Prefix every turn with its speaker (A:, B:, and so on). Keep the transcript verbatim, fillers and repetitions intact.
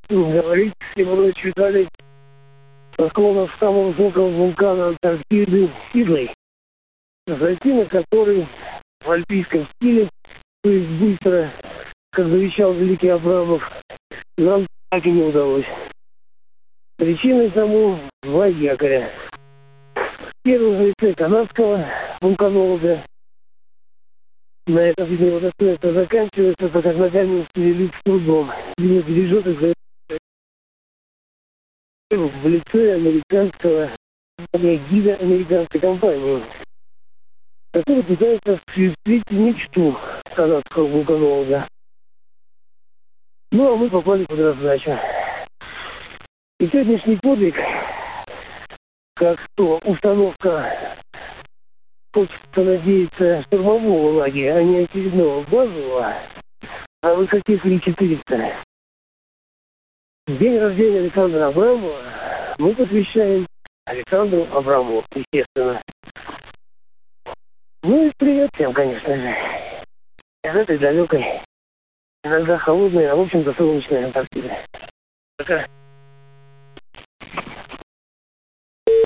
A: говорить Иванович Виталий со склонов самого высокого вулкана Антарктиды Сидней, зайти на который в альпийском стиле, то есть быстро, как завещал великий Абрамов, нам так и не удалось. Причиной тому два якоря. Первый в лице канадского вулканолога. На этом видео достоинство заканчивается, так как ногами стелились с трудом. Видно, бережет их в лице американского, гида американской компании, который пытается осуществить мечту канадского вулканолога. Ну, а мы попали под раздачу. И сегодняшний подвиг, как то установка, хочется надеяться, штурмового лагеря, а не очередного базового, на высоте Фри четыреста. День рождения Александра Абрамова мы посвящаем Александру Абрамову, естественно. Ну и привет всем, конечно же. Из этой далекой, иногда холодной, а в общем-то солнечной Антарктиды. Пока.